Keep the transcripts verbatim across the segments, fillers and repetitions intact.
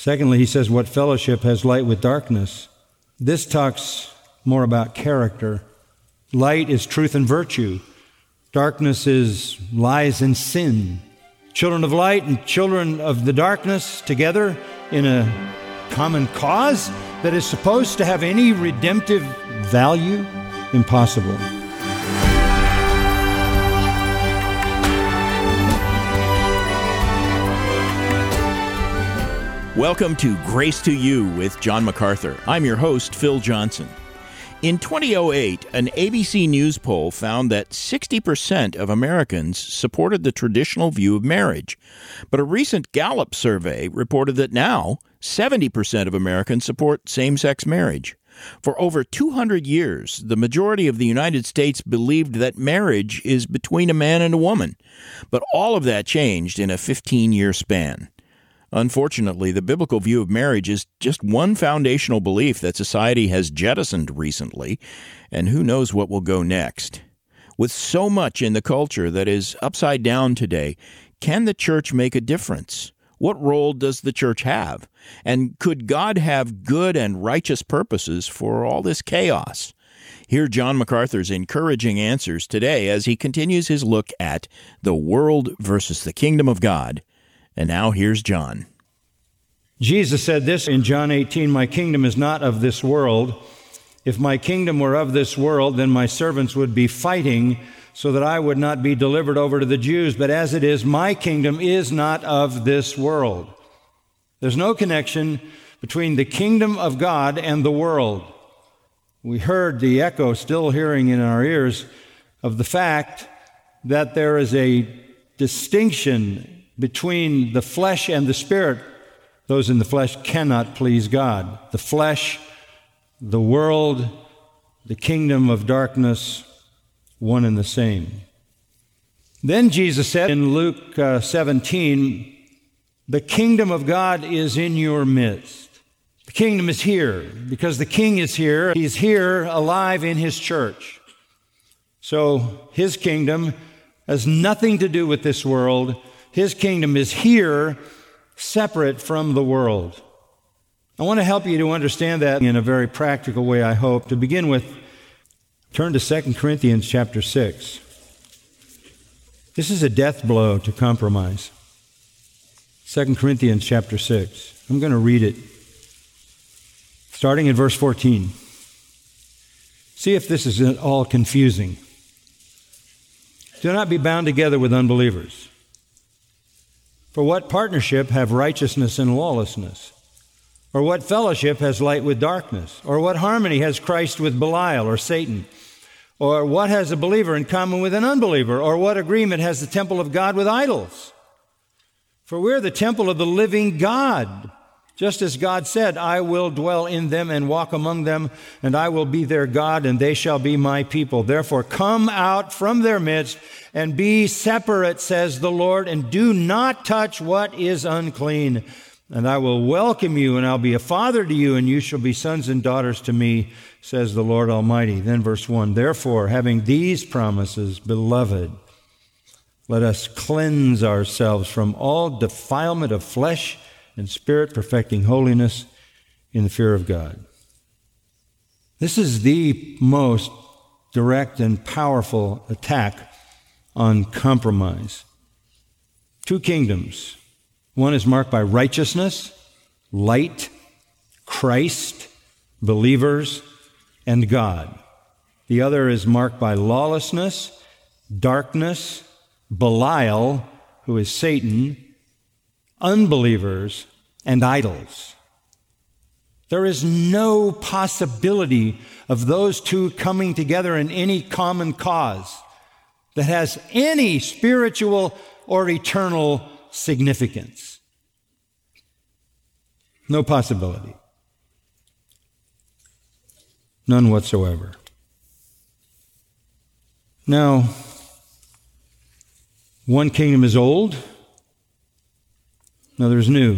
Secondly, he says, what fellowship has light with darkness? This talks more about character. Light is truth and virtue. Darkness is lies and sin. Children of light and children of the darkness together in a common cause that is supposed to have any redemptive value? Impossible. Welcome to Grace to You with John MacArthur. I'm your host, Phil Johnson. In twenty oh eight, an A B C News poll found that sixty percent of Americans supported the traditional view of marriage. But a recent Gallup survey reported that now seventy percent of Americans support same-sex marriage. For over two hundred years, the majority of the United States believed that marriage is between a man and a woman. But all of that changed in a fifteen-year span. Unfortunately, the biblical view of marriage is just one foundational belief that society has jettisoned recently, and who knows what will go next. With so much in the culture that is upside down today, can the church make a difference? What role does the church have? And could God have good and righteous purposes for all this chaos? Hear John MacArthur's encouraging answers today as he continues his look at the world versus the kingdom of God. And now here's John. Jesus said this in John eighteen, my kingdom is not of this world. If my kingdom were of this world, then my servants would be fighting so that I would not be delivered over to the Jews. But as it is, my kingdom is not of this world. There's no connection between the kingdom of God and the world. We heard the echo, still hearing in our ears, of the fact that there is a distinction between the flesh and the spirit. Those in the flesh cannot please God. The flesh, the world, the kingdom of darkness, one and the same. Then Jesus said in Luke uh, seventeen, the kingdom of God is in your midst. The kingdom is here because the king is here. He's here alive in his church. So his kingdom has nothing to do with this world. His kingdom is here, separate from the world. I want to help you to understand that in a very practical way, I hope. To begin with, turn to Second Corinthians chapter six. This is a death blow to compromise. Second Corinthians chapter six. I'm going to read it, starting in verse fourteen. See if this is at all confusing. Do not be bound together with unbelievers. For what partnership have righteousness and lawlessness? Or what fellowship has light with darkness? Or what harmony has Christ with Belial or Satan? Or what has a believer in common with an unbeliever? Or what agreement has the temple of God with idols? For we're the temple of the living God. Just as God said, I will dwell in them and walk among them, and I will be their God, and they shall be my people. Therefore, come out from their midst and be separate, says the Lord, and do not touch what is unclean. And I will welcome you, and I'll be a father to you, and you shall be sons and daughters to me, says the Lord Almighty. Then verse one, therefore, having these promises, beloved, let us cleanse ourselves from all defilement of flesh and spirit, perfecting holiness in the fear of God. This is the most direct and powerful attack on compromise. Two kingdoms. One is marked by righteousness, light, Christ, believers, and God. The other is marked by lawlessness, darkness, Belial, who is Satan, unbelievers, and idols. There is no possibility of those two coming together in any common cause that has any spiritual or eternal significance. No possibility. None whatsoever. Now, one kingdom is old, another is new.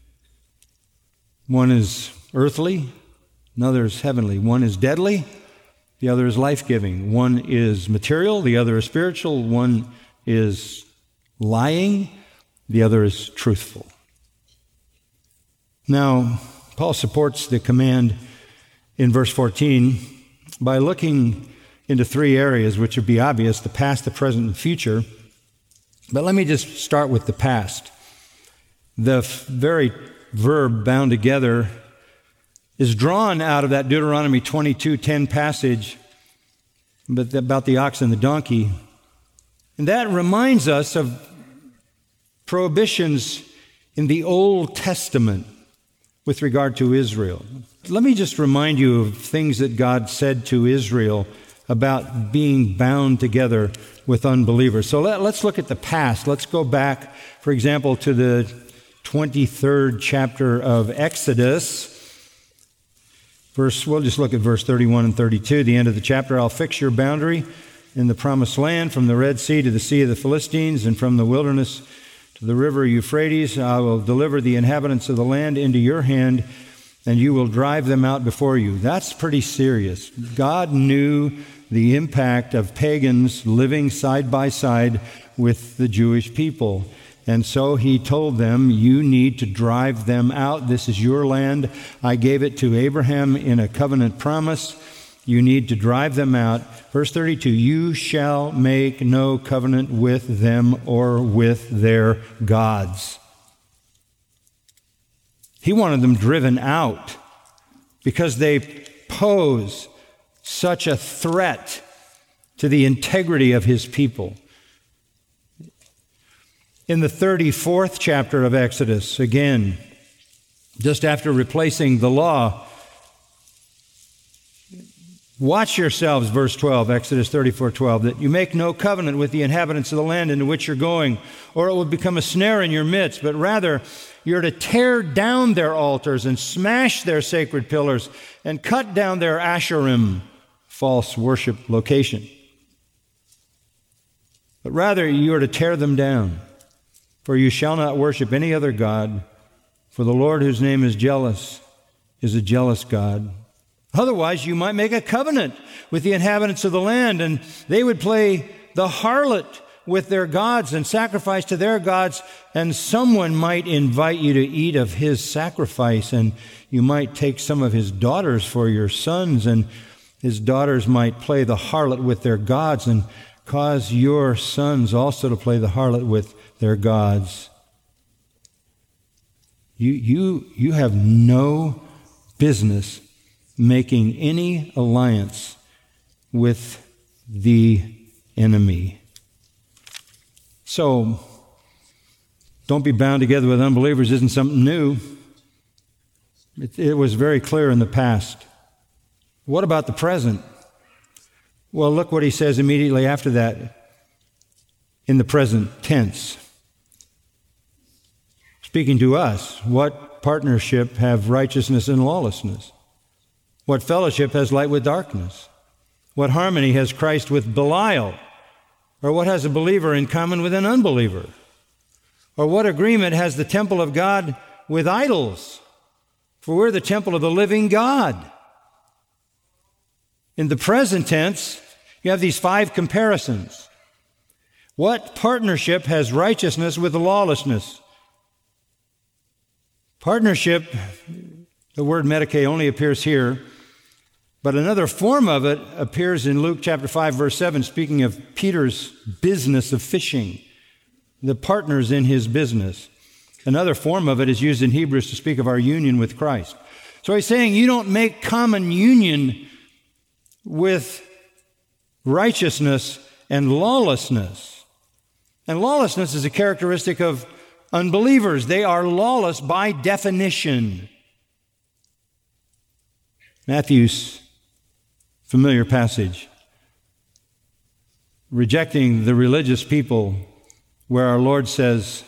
One is earthly, another is heavenly. One is deadly, the other is life-giving. One is material, the other is spiritual. One is lying, the other is truthful. Now, Paul supports the command in verse fourteen by looking into three areas, which would be obvious: the past, the present, and future. But let me just start with the past. The f- very verb bound together is drawn out of that Deuteronomy twenty-two ten passage but about the ox and the donkey. And that reminds us of prohibitions in the Old Testament with regard to Israel. Let me just remind you of things that God said to Israel about being bound together with unbelievers. So let, let's look at the past. Let's go back, for example, to the twenty-third chapter of Exodus. Verse, we'll just look at verse thirty-one and thirty-two, the end of the chapter. I'll fix your boundary in the promised land, from the Red Sea to the Sea of the Philistines, and from the wilderness to the river Euphrates. I will deliver the inhabitants of the land into your hand, and you will drive them out before you. That's pretty serious. God knew the impact of pagans living side by side with the Jewish people. And so he told them, you need to drive them out. This is your land. I gave it to Abraham in a covenant promise. You need to drive them out. Verse thirty-two, you shall make no covenant with them or with their gods. He wanted them driven out because they pose such a threat to the integrity of his people. In the thirty-fourth chapter of Exodus, again, just after replacing the law, watch yourselves, verse twelve, Exodus thirty-four twelve, that you make no covenant with the inhabitants of the land into which you're going, or it will become a snare in your midst, but rather you're to tear down their altars and smash their sacred pillars and cut down their Asherim, false worship location. But rather you are to tear them down. For you shall not worship any other God, for the Lord whose name is jealous is a jealous God. Otherwise, you might make a covenant with the inhabitants of the land, and they would play the harlot with their gods and sacrifice to their gods, and someone might invite you to eat of his sacrifice, and you might take some of his daughters for your sons, and his daughters might play the harlot with their gods and cause your sons also to play the harlot with their gods. You, you, you have no business making any alliance with the enemy. So, don't be bound together with unbelievers isn't something new. It, it was very clear in the past. What about the present? Well, look what he says immediately after that in the present tense. Speaking to us, what partnership have righteousness and lawlessness? What fellowship has light with darkness? What harmony has Christ with Belial? Or what has a believer in common with an unbeliever? Or what agreement has the temple of God with idols? For we're the temple of the living God. In the present tense, you have these five comparisons. What partnership has righteousness with lawlessness? Partnership, the word metake only appears here, but another form of it appears in Luke chapter five, verse seven, speaking of Peter's business of fishing, the partners in his business. Another form of it is used in Hebrews to speak of our union with Christ. So he's saying you don't make common union with righteousness and lawlessness. And lawlessness is a characteristic of unbelievers. They are lawless by definition. Matthew's familiar passage, rejecting the religious people, where our Lord says,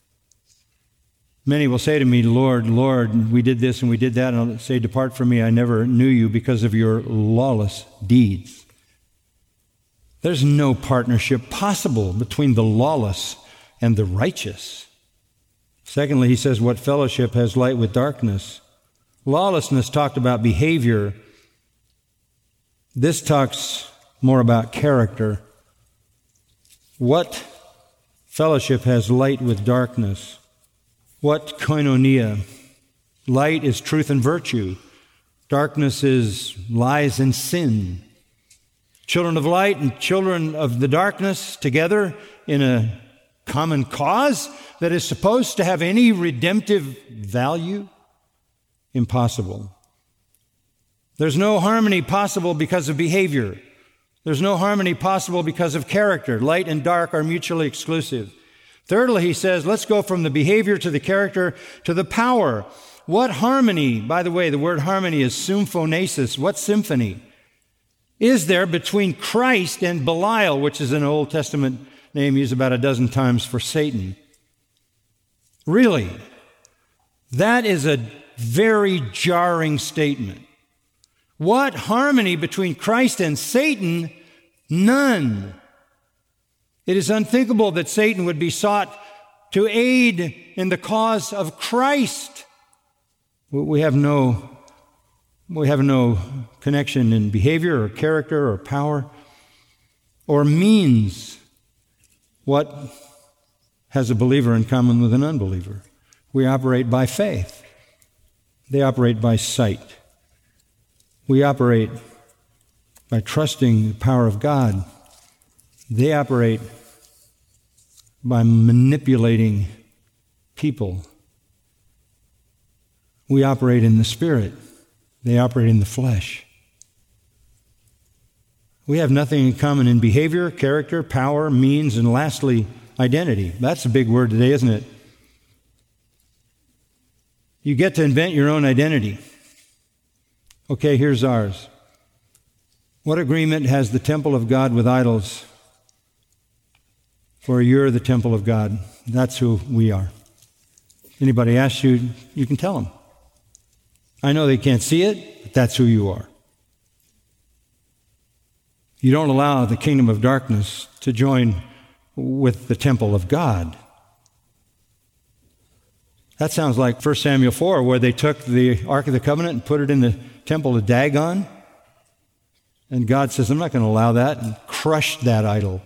many will say to me, Lord, Lord, we did this and we did that, and I'll say, depart from me, I never knew you because of your lawless deeds. There's no partnership possible between the lawless and the righteous. Secondly, he says, what fellowship has light with darkness? Lawlessness talked about behavior. This talks more about character. What fellowship has light with darkness? What koinonia, Light is truth and virtue. Darkness is lies and sin. Children of light and children of the darkness together in a common cause that is supposed to have any redemptive value? Impossible. There's no harmony possible because of behavior. There's no harmony possible because of character. Light and dark are mutually exclusive. Thirdly, he says, let's go from the behavior to the character to the power. What harmony, by the way, the word harmony is symphonesis. What symphony is there between Christ and Belial, which is an Old Testament name used about a dozen times for Satan? Really, that is a very jarring statement. What harmony between Christ and Satan? None. It is unthinkable that Satan would be sought to aid in the cause of Christ. We have no, we have no connection in behavior or character or power or means. What has a believer in common with an unbeliever? We operate by faith. They operate by sight. We operate by trusting the power of God. They operate by manipulating people. We operate in the Spirit. They operate in the flesh. We have nothing in common in behavior, character, power, means, and lastly, identity. That's a big word today, isn't it? You get to invent your own identity. Okay, here's ours. What agreement has the temple of God with idols? For you're the temple of God. That's who we are. Anybody asks you, you can tell them. I know they can't see it, but that's who you are. You don't allow the kingdom of darkness to join with the temple of God. That sounds like First Samuel four, where they took the Ark of the Covenant and put it in the temple of Dagon. And God says, I'm not going to allow that, and crushed that idol.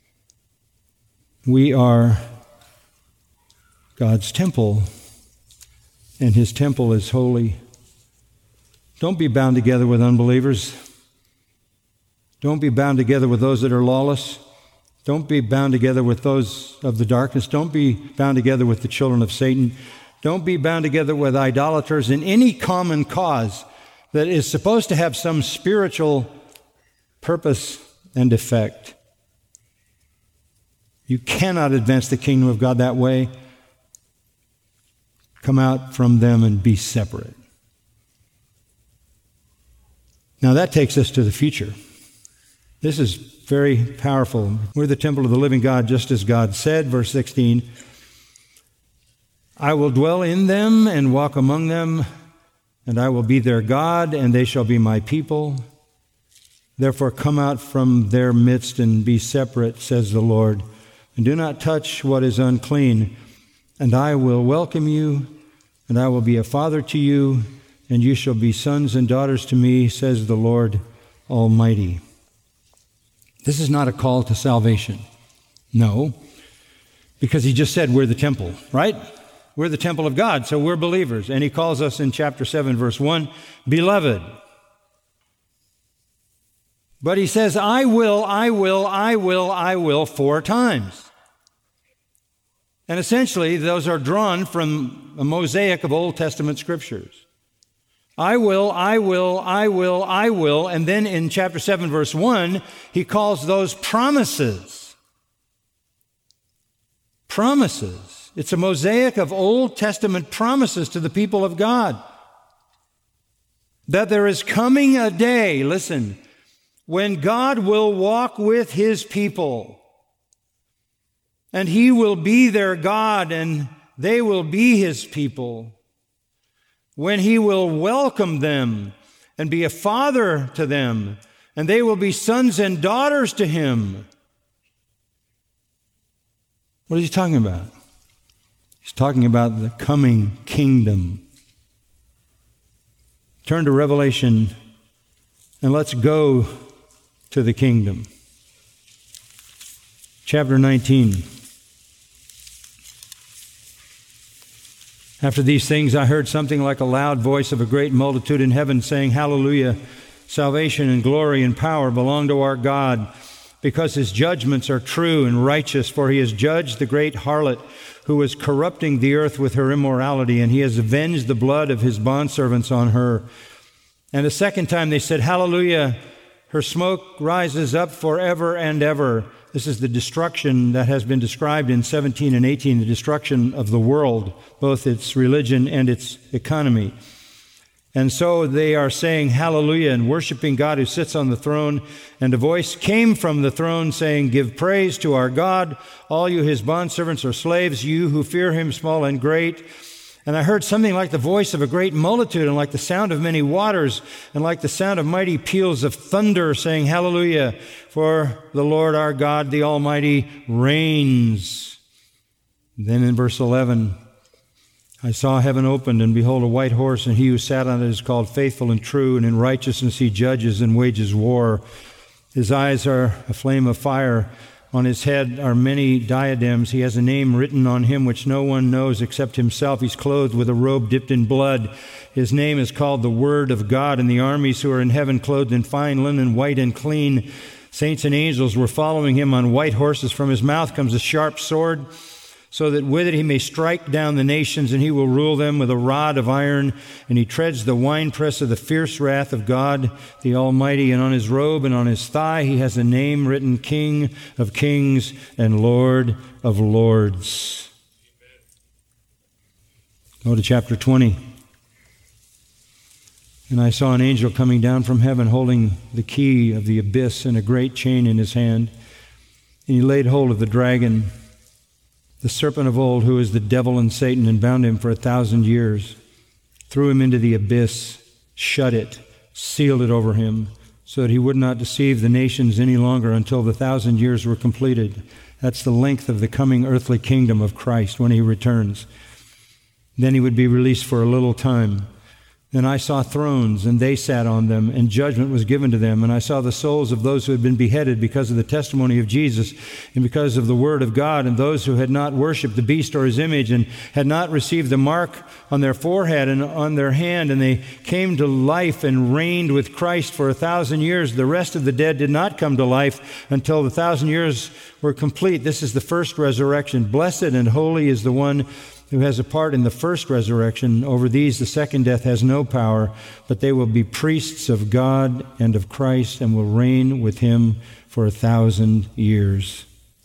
We are God's temple, and His temple is holy. Don't be bound together with unbelievers. Don't be bound together with those that are lawless. Don't be bound together with those of the darkness. Don't be bound together with the children of Satan. Don't be bound together with idolaters in any common cause that is supposed to have some spiritual purpose and effect. You cannot advance the kingdom of God that way. Come out from them and be separate. Now that takes us to the future. This is very powerful. We're the temple of the living God, just as God said, verse sixteen. I will dwell in them and walk among them, and I will be their God, and they shall be my people. Therefore come out from their midst and be separate, says the Lord, and do not touch what is unclean. And I will welcome you, and I will be a father to you, and you shall be sons and daughters to me, says the Lord Almighty. This is not a call to salvation. No, because he just said we're the temple, right? We're the temple of God, so we're believers. And he calls us in chapter seven, verse one, beloved. But he says, I will, I will, I will, I will, four times. And essentially, those are drawn from a mosaic of Old Testament scriptures. I will, I will, I will, I will. And then in chapter seven, verse one, he calls those promises. Promises. It's a mosaic of Old Testament promises to the people of God. That there is coming a day, listen, when God will walk with his people. And he will be their God, and they will be his people. When he will welcome them and be a father to them, and they will be sons and daughters to him. What is he talking about? He's talking about the coming kingdom. Turn to Revelation and let's go to the kingdom. Chapter nineteen. After these things, I heard something like a loud voice of a great multitude in heaven saying, Hallelujah! Salvation and glory and power belong to our God, because his judgments are true and righteous, for he has judged the great harlot who was corrupting the earth with her immorality, and he has avenged the blood of his bondservants on her. And a second time they said, Hallelujah! Her smoke rises up forever and ever. This is the destruction that has been described in seventeen and eighteen, the destruction of the world, both its religion and its economy. And so they are saying hallelujah and worshiping God who sits on the throne. And a voice came from the throne saying, Give praise to our God, all you his bondservants or slaves, you who fear him, small and great. And I heard something like the voice of a great multitude, and like the sound of many waters, and like the sound of mighty peals of thunder, saying, Hallelujah, for the Lord our God, the Almighty, reigns. Then in verse eleven, I saw heaven opened, and behold, a white horse, and he who sat on it is called Faithful and True, and in righteousness he judges and wages war. His eyes are a flame of fire. On his head are many diadems. He has a name written on him which no one knows except himself. He's clothed with a robe dipped in blood. His name is called the Word of God, and the armies who are in heaven clothed in fine linen, white and clean. Saints and angels were following him on white horses. From his mouth comes a sharp sword, so that with it he may strike down the nations, and he will rule them with a rod of iron. And he treads the winepress of the fierce wrath of God the Almighty. And on his robe and on his thigh he has a name written, King of Kings and Lord of Lords. Go to chapter twenty. And I saw an angel coming down from heaven, holding the key of the abyss and a great chain in his hand. And he laid hold of the dragon, the serpent of old, who is the devil and Satan, and bound him for a thousand years, threw him into the abyss, shut it, sealed it over him, so that he would not deceive the nations any longer until the thousand years were completed. That's the length of the coming earthly kingdom of Christ when he returns. Then he would be released for a little time. Then I saw thrones, and they sat on them, and judgment was given to them. And I saw the souls of those who had been beheaded because of the testimony of Jesus and because of the word of God, and those who had not worshipped the beast or his image and had not received the mark on their forehead and on their hand. And they came to life and reigned with Christ for a thousand years. The rest of the dead did not come to life until the thousand years were complete. This is the first resurrection. Blessed and holy is the one who has a part in the first resurrection. Over these the second death has no power, but they will be priests of God and of Christ and will reign with him for a thousand years.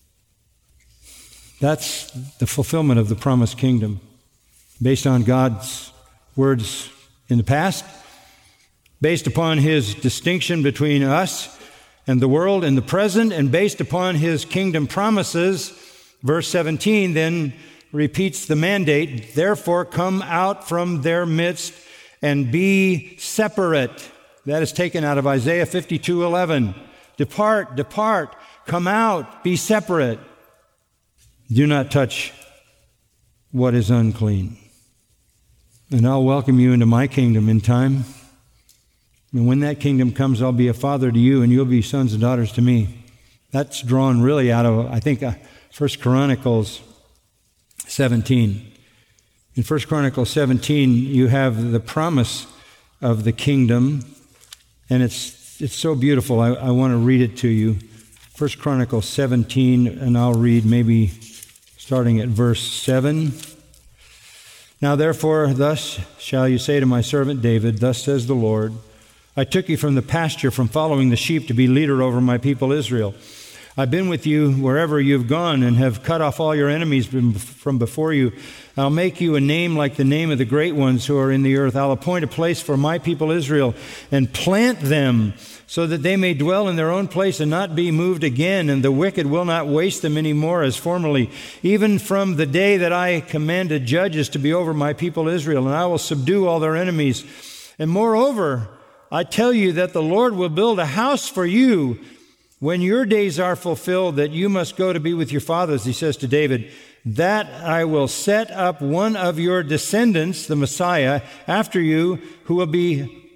That's the fulfillment of the promised kingdom, based on God's words in the past, based upon his distinction between us and the world in the present, and based upon his kingdom promises. Verse seventeen then repeats the mandate, therefore come out from their midst and be separate. That is taken out of Isaiah fifty-two eleven. Depart, depart, come out, be separate. Do not touch what is unclean. And I'll welcome you into my kingdom in time. And when that kingdom comes, I'll be a father to you, and you'll be sons and daughters to me. That's drawn really out of, I think, uh, First Chronicles seventeen. In First Chronicles seventeen, you have the promise of the kingdom, and it's it's so beautiful. I, I want to read it to you. First Chronicles seventeen, and I'll read maybe starting at verse seven. Now therefore, thus shall you say to my servant David, thus says the Lord, I took you from the pasture, from following the sheep, to be leader over my people Israel. I've been with you wherever you've gone and have cut off all your enemies from before you. I'll make you a name like the name of the great ones who are in the earth. I'll appoint a place for my people Israel and plant them so that they may dwell in their own place and not be moved again, and the wicked will not waste them any more as formerly, even from the day that I commanded judges to be over my people Israel, and I will subdue all their enemies. And moreover, I tell you that the Lord will build a house for you when your days are fulfilled, that you must go to be with your fathers. He says to David, that I will set up one of your descendants, the Messiah, after you, who will be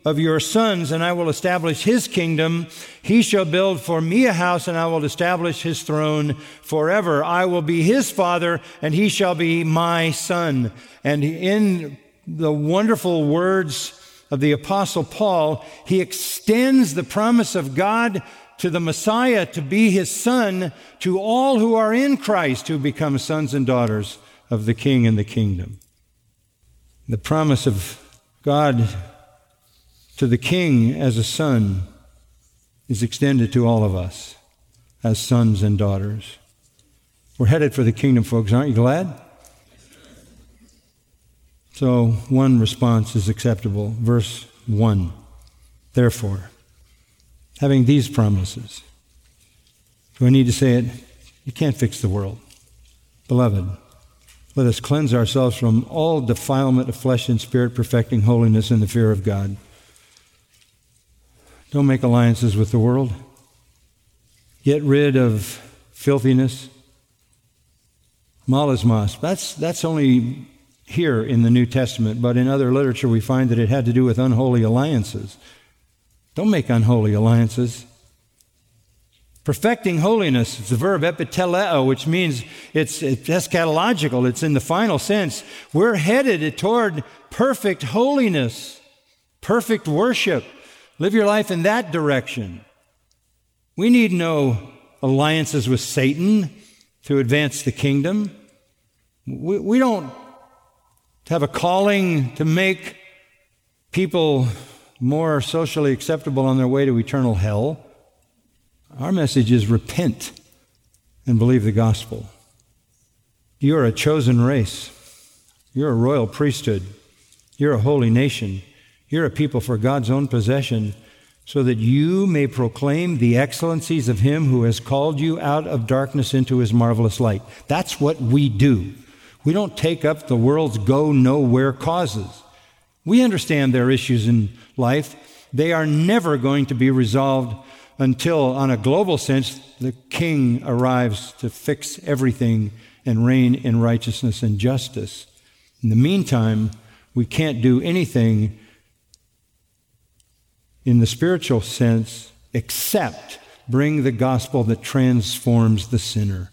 of your sons, and I will establish his kingdom. He shall build for me a house, and I will establish his throne forever. I will be his father, and he shall be my son. And in the wonderful words of the Apostle Paul, he extends the promise of God to the Messiah to be his son to all who are in Christ, who become sons and daughters of the King and the kingdom. The promise of God to the King as a son is extended to all of us as sons and daughters. We're headed for the kingdom, folks. Aren't you glad? So one response is acceptable. Verse one. Therefore, having these promises, do I need to say it? You can't fix the world. Beloved, let us cleanse ourselves from all defilement of flesh and spirit, perfecting holiness in the fear of God. Don't make alliances with the world. Get rid of filthiness. Melasmos. That's, that's only here in the New Testament, but in other literature we find that it had to do with unholy alliances. Don't make unholy alliances. Perfecting holiness, it's the verb epiteleo, which means it's, it's eschatological. It's in the final sense. We're headed toward perfect holiness, perfect worship. Live your life in that direction. We need no alliances with Satan to advance the kingdom. We, we don't have a calling to make people more socially acceptable on their way to eternal hell. Our message is repent and believe the gospel. You're a chosen race. You're a royal priesthood. You're a holy nation. You're a people for God's own possession, so that you may proclaim the excellencies of him who has called you out of darkness into his marvelous light. That's what we do. We don't take up the world's go-nowhere causes. We understand there are issues in life. They are never going to be resolved until, on a global sense, the King arrives to fix everything and reign in righteousness and justice. In the meantime, we can't do anything in the spiritual sense except bring the gospel that transforms the sinner.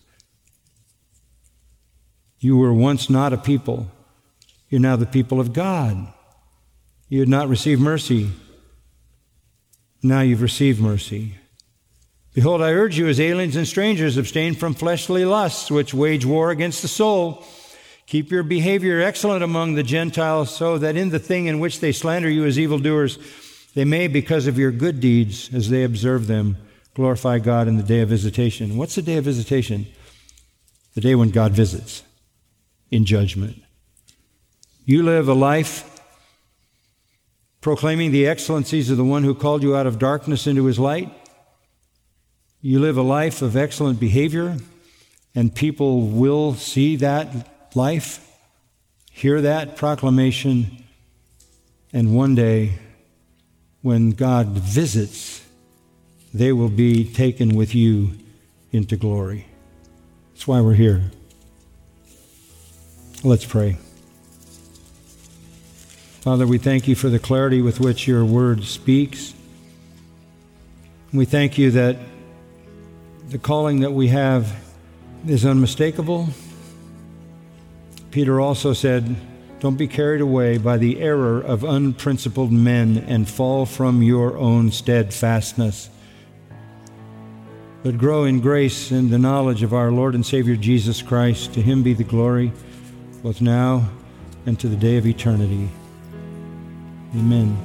You were once not a people. You're now the people of God. You had not received mercy. Now you've received mercy. Behold, I urge you as aliens and strangers, abstain from fleshly lusts, which wage war against the soul. Keep your behavior excellent among the Gentiles, so that in the thing in which they slander you as evildoers, they may, because of your good deeds, as they observe them, glorify God in the day of visitation. What's the day of visitation? The day when God visits in judgment. You live a life proclaiming the excellencies of the one who called you out of darkness into his light. You live a life of excellent behavior, and people will see that life, hear that proclamation, and one day, when God visits, they will be taken with you into glory. That's why we're here. Let's pray. Father, we thank you for the clarity with which your word speaks. We thank you that the calling that we have is unmistakable. Peter also said, don't be carried away by the error of unprincipled men and fall from your own steadfastness, but grow in grace and the knowledge of our Lord and Savior Jesus Christ. To him be the glory, both now and to the day of eternity. Amen.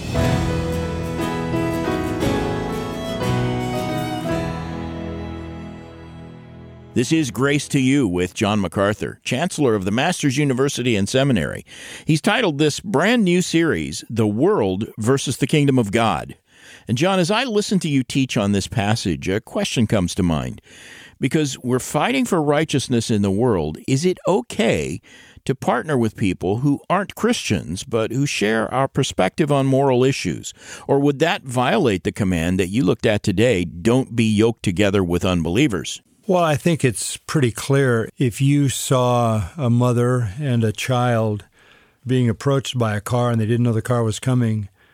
This is Grace to You with John MacArthur, Chancellor of the Masters University and Seminary. He's titled this brand new series, The World versus the Kingdom of God. And John, as I listen to you teach on this passage, a question comes to mind. Because we're fighting for righteousness in the world, is it okay to partner with people who aren't Christians, but who share our perspective on moral issues? Or would that violate the command that you looked at today, don't be yoked together with unbelievers? Well, I think it's pretty clear. If you saw a mother and a child being approached by a car and they didn't know the car was coming,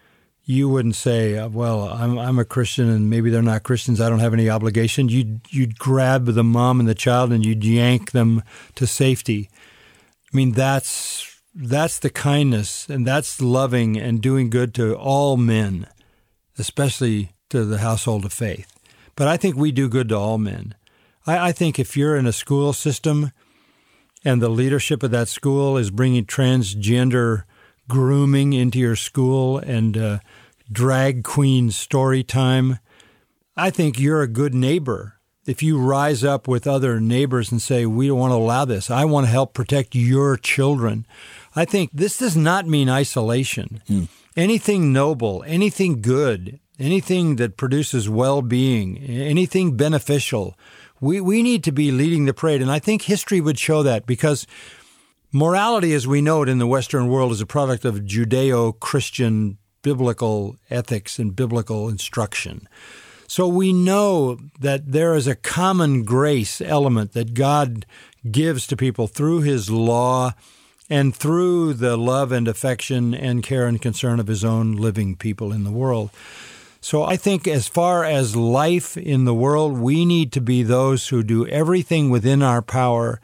you wouldn't say, well, I'm I'm a Christian and maybe they're not Christians, I don't have any obligation. You'd, you'd grab the mom and the child and you'd yank them to safety. I mean, that's that's the kindness, and that's loving and doing good to all men, especially to the household of faith. But I think we do good to all men. I, I think if you're in a school system and the leadership of that school is bringing transgender grooming into your school and uh, drag queen story time, I think you're a good neighbor. If you rise up with other neighbors and say, we don't want to allow this, I want to help protect your children. I think this does not mean isolation. Mm. Anything noble, anything good, anything that produces well-being, anything beneficial, we, we need to be leading the parade. And I think history would show that, because morality, as we know it in the Western world, is a product of Judeo-Christian biblical ethics and biblical instruction. So we know that there is a common grace element that God gives to people through his law and through the love and affection and care and concern of his own living people in the world. So I think as far as life in the world, we need to be those who do everything within our power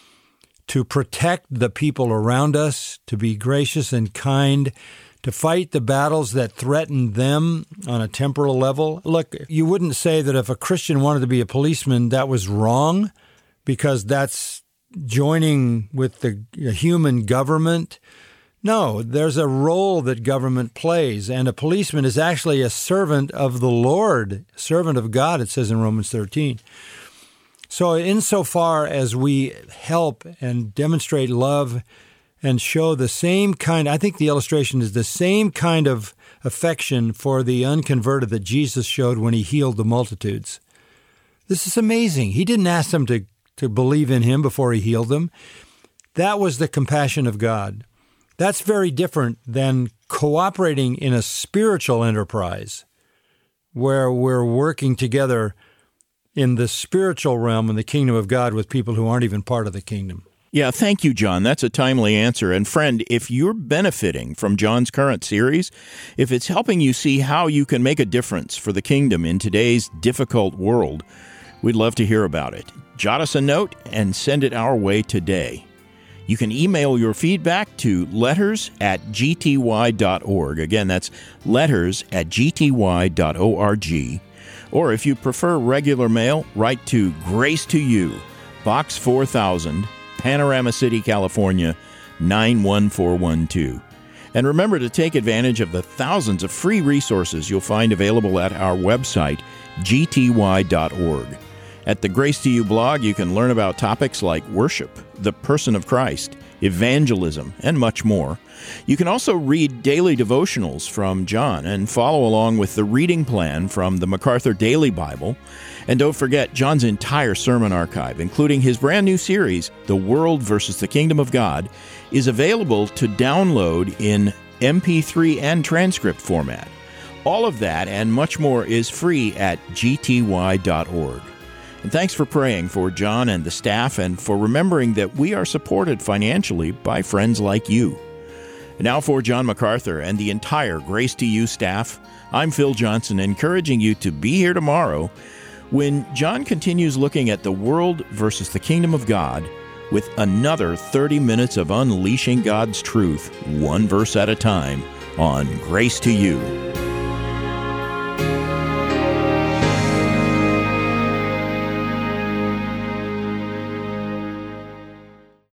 to protect the people around us, to be gracious and kind, to fight the battles that threaten them on a temporal level. Look, you wouldn't say that if a Christian wanted to be a policeman, that was wrong, because that's joining with the human government. No, there's a role that government plays, and a policeman is actually a servant of the Lord, servant of God, it says in Romans thirteen. So insofar as we help and demonstrate love and show the same kind, I think the illustration is the same kind of affection for the unconverted that Jesus showed when he healed the multitudes. This is amazing. He didn't ask them to, to believe in him before he healed them. That was the compassion of God. That's very different than cooperating in a spiritual enterprise where we're working together in the spiritual realm in the kingdom of God with people who aren't even part of the kingdom. Yeah, thank you, John. That's a timely answer. And friend, if you're benefiting from John's current series, if it's helping you see how you can make a difference for the kingdom in today's difficult world, we'd love to hear about it. Jot us a note and send it our way today. You can email your feedback to letters at g t y dot org. Again, that's letters at g t y dot org. Or if you prefer regular mail, write to Grace to You, Box four thousand, Panorama City, California, nine one four one two. And remember to take advantage of the thousands of free resources you'll find available at our website, g t y dot org. At the Grace to You blog, you can learn about topics like worship, the person of Christ, evangelism, and much more. You can also read daily devotionals from John and follow along with the reading plan from the MacArthur Daily Bible. And don't forget John's entire sermon archive, including his brand new series, The World versus the Kingdom of God, is available to download in M P three and transcript format. All of that and much more is free at g t y dot org. And thanks for praying for John and the staff, and for remembering that we are supported financially by friends like you. And now for John MacArthur and the entire Grace to You staff, I'm Phil Johnson, encouraging you to be here tomorrow when John continues looking at the world versus the kingdom of God with another thirty minutes of unleashing God's truth, one verse at a time, on Grace to You.